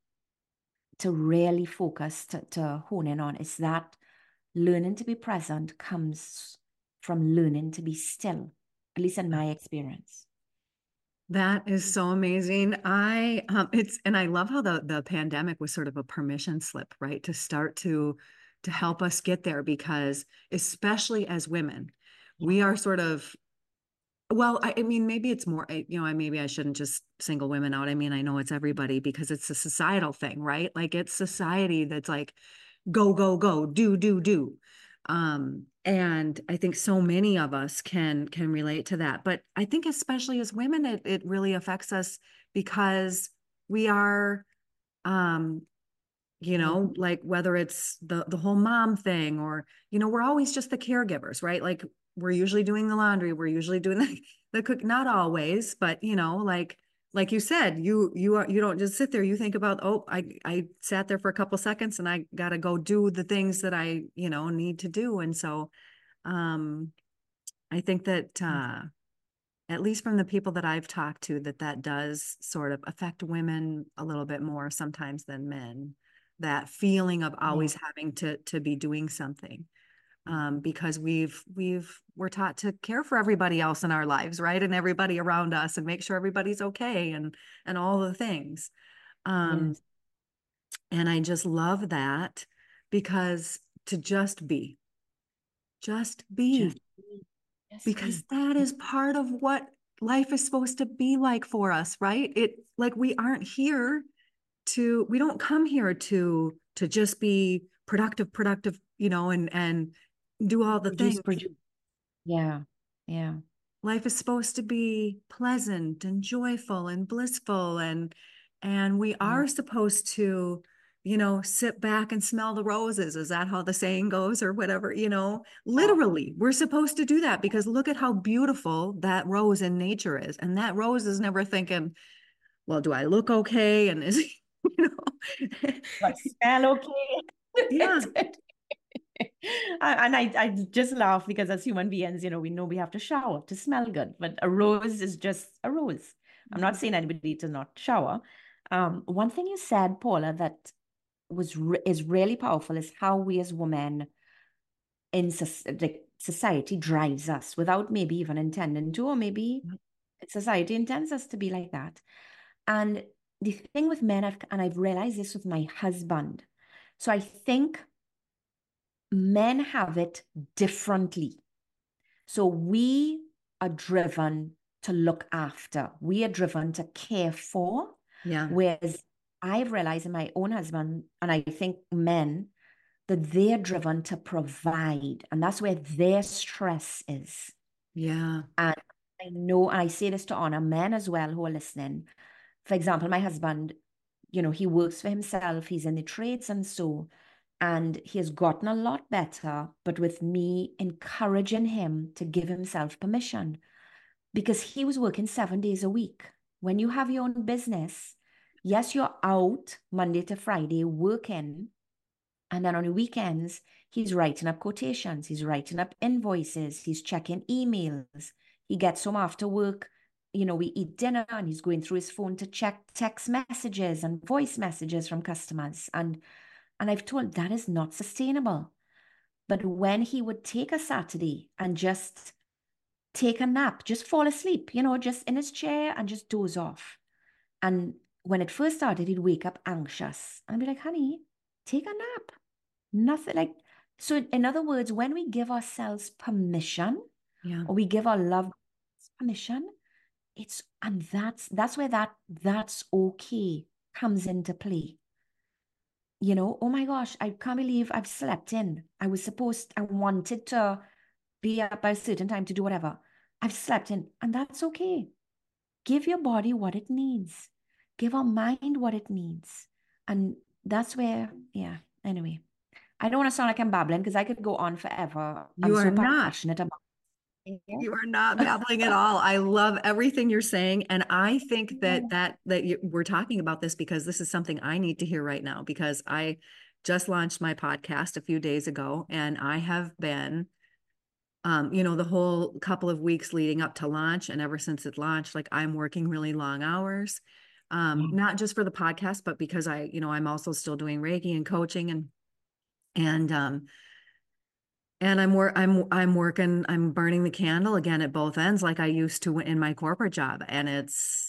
B: to really focus, to hone in on, is that learning to be present comes from learning to be still, at least in my experience.
A: That is so amazing. And I love how the pandemic was sort of a permission slip, right? To start to help us get there because especially as women, we are sort of, well, I mean, maybe it's more, maybe I shouldn't just single women out. I mean, I know it's everybody because it's a societal thing, right? Like it's society that's like, go, go, go, do, do, do. And I think so many of us can relate to that. But I think especially as women, it really affects us because we are um like whether it's the whole mom thing or we're always just the caregivers, right? Like we're usually doing the laundry, we're usually doing the cook, not always, but like you said, you don't just sit there, you think about, oh, I sat there for a couple seconds and I got to go do the things that I need to do. And so um I think that at least from the people that I've talked to, that does sort of affect women a little bit more sometimes than men. That feeling of
B: Yeah.
A: always having to be doing something, because we're taught to care for everybody else in our lives, right, and everybody around us, and make sure everybody's okay, and all the things. Um,
B: Yes.
A: and I just love that because to just
B: Just
A: be,
B: be. Just
A: because
B: be.
A: that is part of what life is supposed to be like for us, right? It like we don't come here to just be productive, and do all the
B: Produce,
A: things.
B: produce. Yeah. Yeah.
A: Life is supposed to be pleasant and joyful and blissful, and we
B: Yeah.
A: are supposed to sit back and smell the roses. Is that how the saying goes, or whatever? Literally we're supposed to do that because look at how beautiful that rose in nature is, and that rose is never thinking, well, do I look okay, and is you know
B: But smell okay.
A: yeah,
B: And I just laugh because as human beings, we know we have to shower to smell good, but a rose is just a rose. I'm not saying anybody to not shower. One thing you said, Paula, that is really powerful is how we as women in like society drives us without maybe even intending to, or maybe society intends us to be like that. And the thing with men, I've realized this with my husband. So I think men have it differently. So we are driven to look after, we are driven to care for,
A: yeah,
B: whereas I've realized in my own husband, and I think men, that they're driven to provide. And that's where their stress is.
A: yeah,
B: And I know, and I say this to honor men as well who are listening. For example, my husband, he works for himself, he's in the trades and so, and he has gotten a lot better, but with me encouraging him to give himself permission because he was working 7 days a week. When you have your own business, yes, you're out Monday to Friday working. And then on the weekends, he's writing up quotations, he's writing up invoices, he's checking emails. He gets home after work, we eat dinner and he's going through his phone to check text messages and voice messages from customers. And I've told that is not sustainable. But when he would take a Saturday and just take a nap, just fall asleep, just in his chair and just doze off. And when it first started, he'd wake up anxious. And I'd be like, honey, take a nap. Nothing like, so in other words, when we give ourselves permission
A: yeah,
B: or we give our love permission, and that's where that's okay comes into play. Oh my gosh, I can't believe I've slept in. I wanted to be up by a certain time to do whatever. I've slept in, and that's okay. Give your body what it needs. Give our mind what it needs. And that's where, yeah, anyway. I don't want to sound like I'm babbling because I could go on forever. I'm
A: you are
B: so
A: not.
B: passionate about it.
A: You are not babbling at all. I love everything you're saying, and I think
B: Yeah.
A: we're talking about this because this is something I need to hear right now because I just launched my podcast a few days ago, and I have been, the whole couple of weeks leading up to launch, and ever since it launched, like I'm working really long hours,
B: Yeah.
A: not just for the podcast, but because I'm also still doing Reiki and coaching and I'm working, I'm burning the candle again at both ends like I used to in my corporate job. And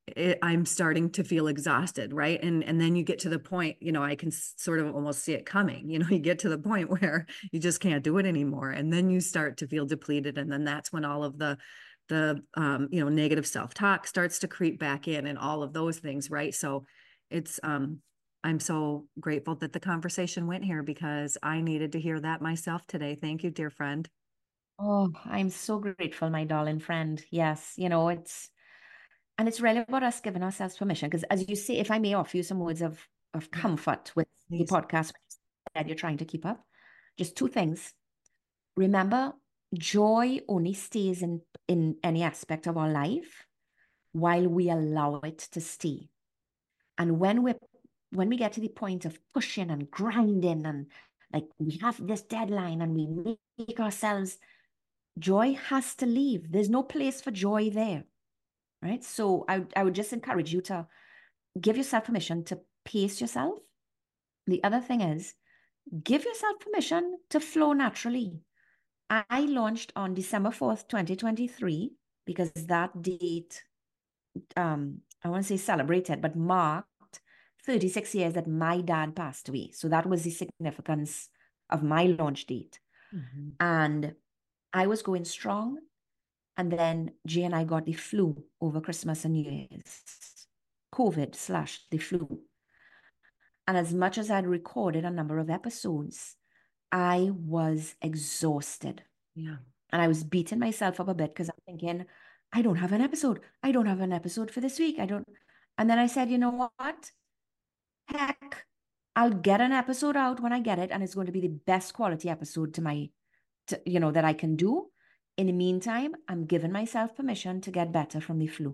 A: I'm starting to feel exhausted, right? And then you get to the point, I can sort of almost see it coming. You get to the point where you just can't do it anymore, and then you start to feel depleted, and then that's when all of the negative self-talk starts to creep back in, and all of those things, right? So it's I'm so grateful that the conversation went here because I needed to hear that myself today. Thank you, dear friend.
B: Oh, I'm so grateful, my darling friend. Yes, it's really about us giving ourselves permission. Because as you say, if I may offer you some words of
A: Yeah,
B: comfort with the
A: please.
B: podcast that you're trying to keep up, just two things. Remember, joy only stays in any aspect of our life while we allow it to stay. And when we get to the point of pushing and grinding and like we have this deadline and we make ourselves, joy has to leave. There's no place for joy there. Right. So I would just encourage you to give yourself permission to pace yourself. The other thing is give yourself permission to flow naturally. I launched on December 4th, 2023, because that date, I want to say celebrated, but marked 36 years that my dad passed away. So that was the significance of my launch date.
A: Mhm.
B: And I was going strong. And then Jay and I got the flu over Christmas and New Year's. COVID/the flu. And as much as I'd recorded a number of episodes, I was exhausted.
A: Yeah.
B: And I was beating myself up a bit because I'm thinking, I don't have an episode. I don't have an episode for this week. I don't. And then I said, you know what? Heck, I'll get an episode out when I get it, and it's going to be the best quality episode that I can do. In the meantime, I'm giving myself permission to get better from the flu.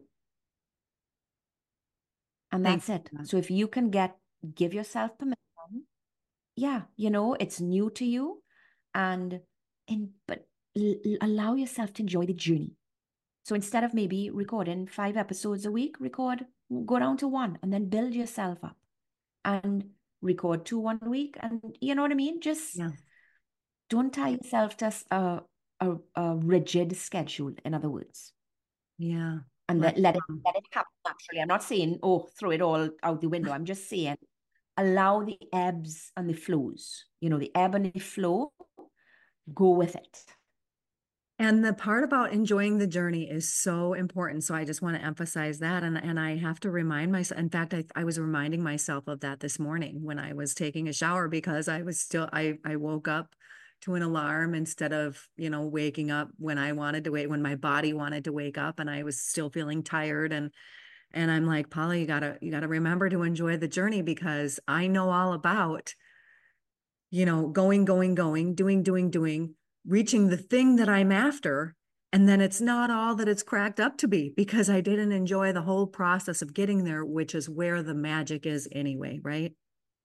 B: And
A: Thank
B: that's it.
A: you.
B: So if you can give yourself permission, yeah, it's new to you, and but allow yourself to enjoy the journey. So instead of maybe recording 5 episodes a week, go down to one, and then build yourself up and record 2 1 week. And you know what I mean? Just
A: Yeah.
B: don't tie yourself to a rigid schedule, in other words,
A: Yeah.
B: and
A: Let
B: let it happen naturally. I'm not saying, oh, throw it all out the window. I'm just saying allow the ebbs and the flows. The ebb and the flow, go with it.
A: And the part about enjoying the journey is so important. So I just want to emphasize that. And I have to remind myself. In fact, I was reminding myself of that this morning when I was taking a shower because I woke up to an alarm instead of, waking up when I wanted to wait, when my body wanted to wake up, and I was still feeling tired. And I'm like, Paula, you gotta remember to enjoy the journey because I know all about going, doing, reaching the thing that I'm after. And then it's not all that it's cracked up to be because I didn't enjoy the whole process of getting there, which is where the magic is anyway, right?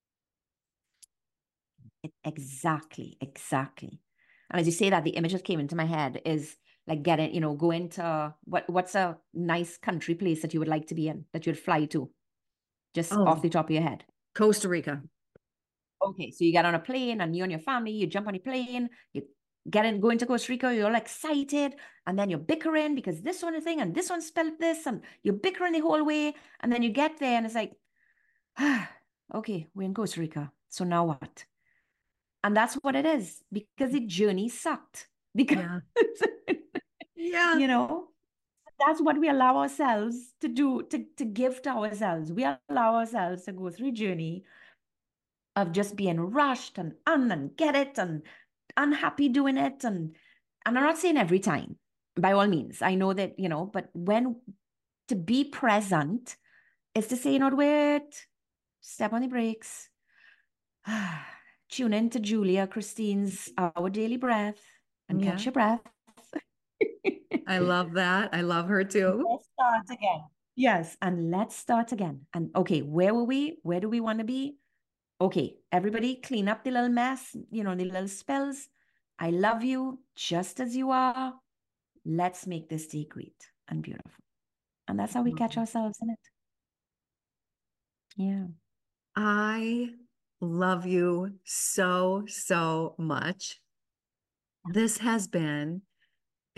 B: Exactly, exactly. And as you say that, the image that came into my head is like going to what's a nice country place that you would like to be in, that you'd fly to, just off
A: Oh,
B: the top of your head.
A: Costa Rica.
B: Okay, so you get on a plane and you and your family, you jump on a plane, you go into Costa Rica, you're all excited, and then you're bickering because this one thing and this one spelled this, and you're bickering the whole way, and then you get there and it's like, okay, we're in Costa Rica. So now what? And that's what it is because the journey sucked. Because
A: Yeah. Yeah.
B: you know, that's what we allow ourselves to do, to give to ourselves. We allow ourselves to go through a journey of just being rushed and get it and unhappy doing it. And I'm not saying every time, by all means. I know that, but when to be present is to say, wait, step on the brakes. Tune in to Julia Christine's Our Daily Breath and catch
A: Yeah.
B: your breath.
A: I love that. I love her too.
B: Let's start again. Yes, and let's start again. And okay, where were we? Where do we want to be? Okay, everybody clean up the little mess, the little spills. I love you just as you are. Let's make this day great and beautiful. And that's how we catch ourselves in it. Yeah.
A: I love you so, so much. This has been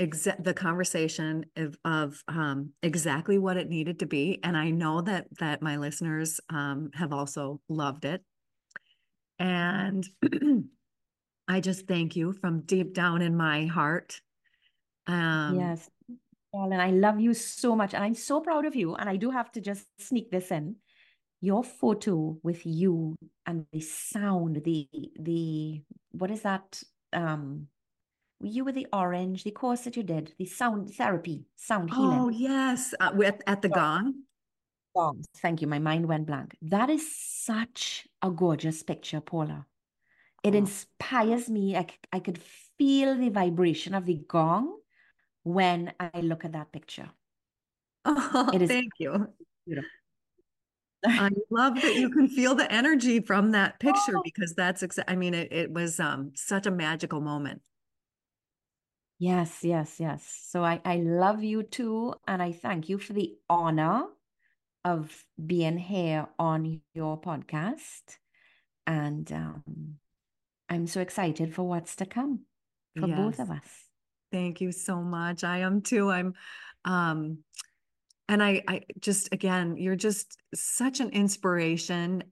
A: the conversation of exactly what it needed to be. And I know that my listeners have also loved it. And I just thank you from deep down in my heart.
B: Yes. Darling, I love you so much. And I'm so proud of you. And I do have to just sneak this in. Your photo with you and the sound, the what is that? Um, you with the orange, the course that you did, the sound therapy, sound
A: Oh,
B: healing.
A: yes, at the Gong.
B: Songs. Thank you. My mind went blank. That is such a gorgeous picture, Paula. It
A: Oh,
B: inspires me. I could feel the vibration of the gong when I look at that picture. It
A: oh,
B: is
A: thank you.
B: beautiful.
A: I love that you can feel the energy from that picture because I mean, it was such a magical moment.
B: Yes, yes, yes. So I love you too. And I thank you for the honor of being here on your podcast. And I'm so excited for what's to come for both
A: Yes.
B: of us.
A: Thank you so much. I am too. Um, and I just, again, you're just such an inspiration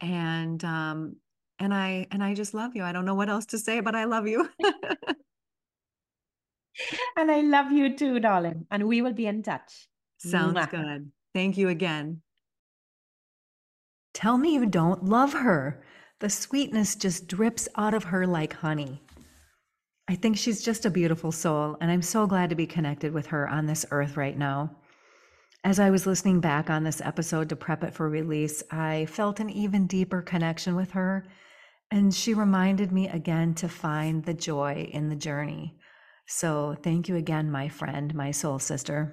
A: and I just love you. I don't know what else to say, but I love you.
B: And I love you too, darling. And we will be in touch.
A: Sounds
B: Mwah.
A: good. Thank you again. Tell me you don't love her. The sweetness just drips out of her like honey. I think she's just a beautiful soul, and I'm so glad to be connected with her on this earth right now. As I was listening back on this episode to prep it for release, I felt an even deeper connection with her, and she reminded me again to find the joy in the journey. So thank you again, my friend, my soul sister.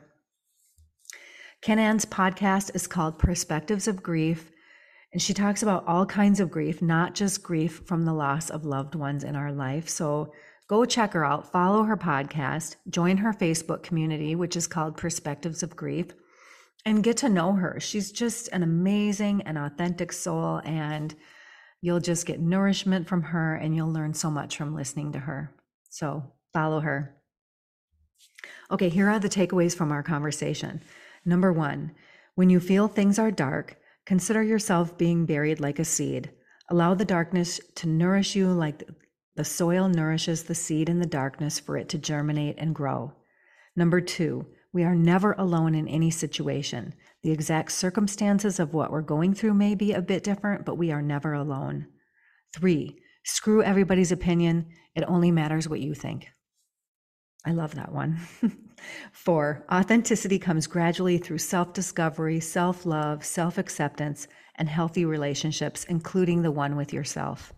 A: Ken Ann's podcast is called Perspectives of Grief, and she talks about all kinds of grief, not just grief from the loss of loved ones in our life. So go check her out, follow her podcast, join her Facebook community, which is called Perspectives of Grief, and get to know her. She's just an amazing and authentic soul, and you'll just get nourishment from her, and you'll learn so much from listening to her. So follow her. Okay, here are the takeaways from our conversation. Number 1, when you feel things are dark, consider yourself being buried like a seed. Allow the darkness to nourish you like the soil nourishes the seed in the darkness for it to germinate and grow. Number 2, we are never alone in any situation. The exact circumstances of what we're going through may be a bit different, but we are never alone. 3, screw everybody's opinion. It only matters what you think. I love that one. 4, authenticity comes gradually through self-discovery, self-love, self-acceptance, and healthy relationships, including the one with yourself.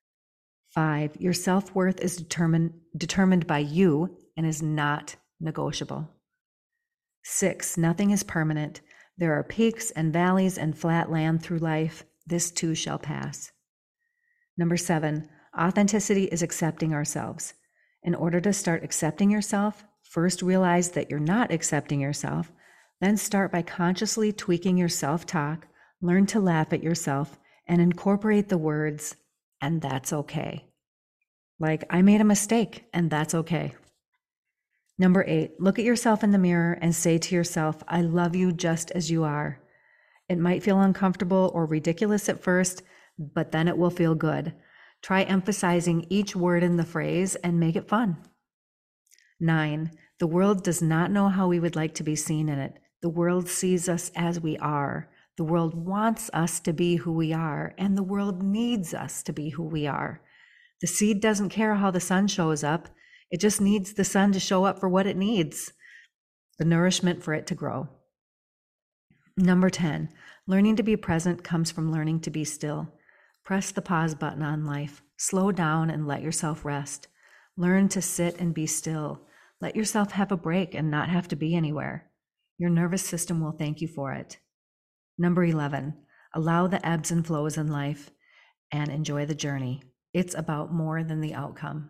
A: 5, your self-worth is determined by you and is not negotiable. 6, nothing is permanent. There are peaks and valleys and flat land through life. This too shall pass. Number 7, authenticity is accepting ourselves. In order to start accepting yourself, first realize that you're not accepting yourself, then start by consciously tweaking your self-talk, learn to laugh at yourself, and incorporate the words, and that's okay. Like, I made a mistake, and that's okay. Number 8, look at yourself in the mirror and say to yourself, I love you just as you are. It might feel uncomfortable or ridiculous at first, but then it will feel good. Try emphasizing each word in the phrase and make it fun. 9, the world does not know how we would like to be seen in it. The world sees us as we are. The world wants us to be who we are, and the world needs us to be who we are. The seed doesn't care how the sun shows up. It just needs the sun to show up for what it needs, the nourishment for it to grow. Number 10, learning to be present comes from learning to be still. Press the pause button on life. Slow down and let yourself rest. Learn to sit and be still. Let yourself have a break and not have to be anywhere. Your nervous system will thank you for it. Number 11, allow the ebbs and flows in life and enjoy the journey. It's about more than the outcome.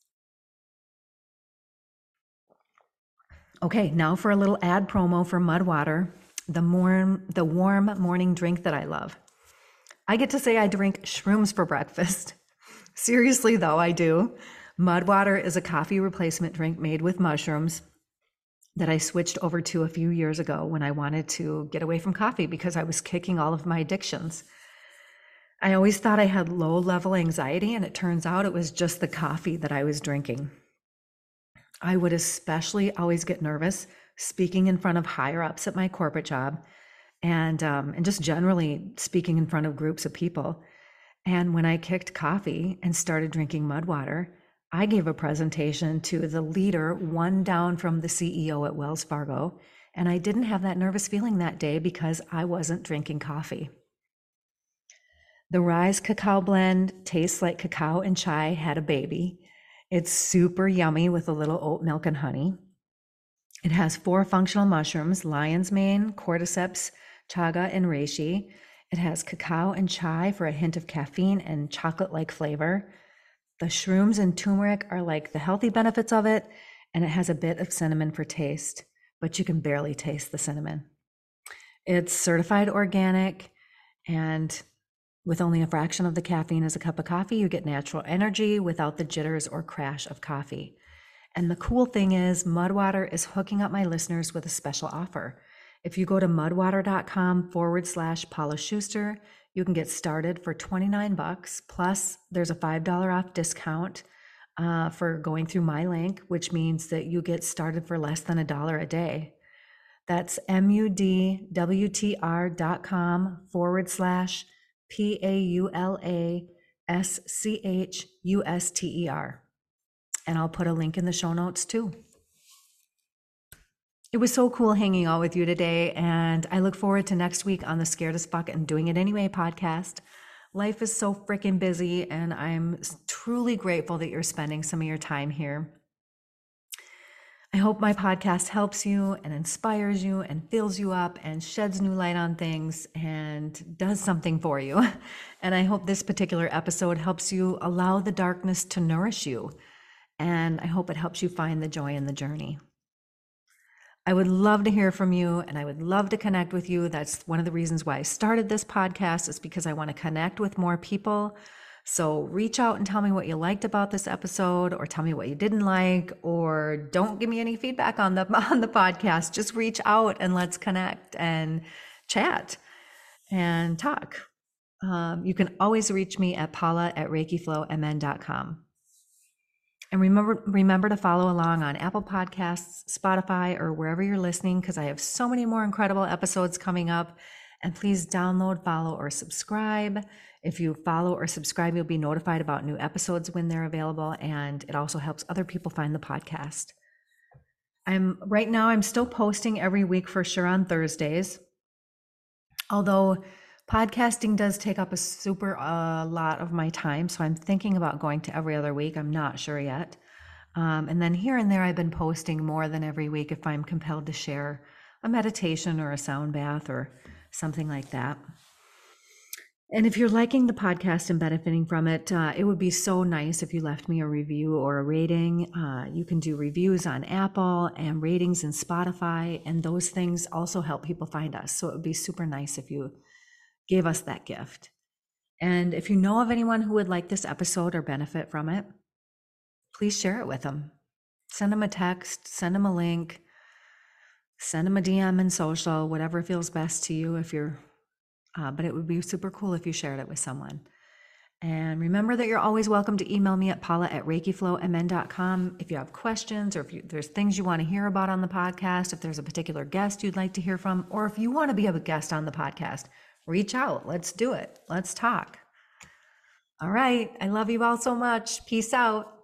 A: Okay, now for a little ad promo for Mudwater, the warm morning drink that I love. I get to say I drink shrooms for breakfast. Seriously though, I do. Mudwater is a coffee replacement drink made with mushrooms. that I switched over to a few years ago when I wanted to get away from coffee because I was kicking all of my addictions. I always thought I had low level anxiety, and it turns out it was just the coffee that I was drinking. I would especially always get nervous speaking in front of higher ups at my corporate job, and just generally speaking in front of groups of people. And when I kicked coffee and started drinking mud water, I gave a presentation to the leader, one down from the CEO at Wells Fargo, and I didn't have that nervous feeling that day because I wasn't drinking coffee. The Rise Cacao Blend tastes like cacao and chai had a baby. It's super yummy with a little oat milk and honey. It has 4 functional mushrooms: lion's mane, cordyceps, chaga, and reishi. It has cacao and chai for a hint of caffeine and chocolate-like flavor. The shrooms and turmeric are like the healthy benefits of it, and it has a bit of cinnamon for taste, but you can barely taste the cinnamon. It's certified organic, and with only a fraction of the caffeine as a cup of coffee, you get natural energy without the jitters or crash of coffee. And the cool thing is, Mudwater is hooking up my listeners with a special offer. If you go to mudwater.com/Paula Schuster, you can get started for $29, plus there's a $5 off discount for going through my link, which means that you get started for less than $1 a day. That's mudwtr.com/PaulaSchuster. And I'll put a link in the show notes too. It was so cool hanging out with you today, and I look forward to next week on the Scared as Fuck and Doing It Anyway podcast. Life is so freaking busy, and I'm truly grateful that you're spending some of your time here. I hope my podcast helps you and inspires you and fills you up and sheds new light on things and does something for you. And I hope this particular episode helps you allow the darkness to nourish you. And I hope it helps you find the joy in the journey. I would love to hear from you, and I would love to connect with you. That's one of the reasons why I started this podcast, is because I want to connect with more people. So reach out and tell me what you liked about this episode, or tell me what you didn't like, or don't give me any feedback on the podcast. Just reach out and let's connect and chat and talk. You can always reach me at paula@reikiflowmn.com. And remember to follow along on Apple Podcasts, Spotify, or wherever you're listening, because I have so many more incredible episodes coming up. And please download, follow, or subscribe. If you follow or subscribe, you'll be notified about new episodes when they're available, and it also helps other people find the podcast. Right now, I'm still posting every week for sure on Thursdays, although podcasting does take up a super lot of my time, so I'm thinking about going to every other week. I'm not sure yet. And then here and there, I've been posting more than every week if I'm compelled to share a meditation or a sound bath or something like that. And if you're liking the podcast and benefiting from it, it would be so nice if you left me a review or a rating. You can do reviews on Apple and ratings in Spotify, and those things also help people find us. So it would be super nice if you gave us that gift. And if you know of anyone who would like this episode or benefit from it, please share it with them. Send them a text, send them a link, send them a DM in social, whatever feels best to you. But it would be super cool if you shared it with someone. And remember that you're always welcome to email me at paula@reikiflowmn.com if you have questions, or if there's things you want to hear about on the podcast, if there's a particular guest you'd like to hear from, or if you want to be a guest on the podcast. Reach out. Let's do it. Let's talk. All right. I love you all so much. Peace out.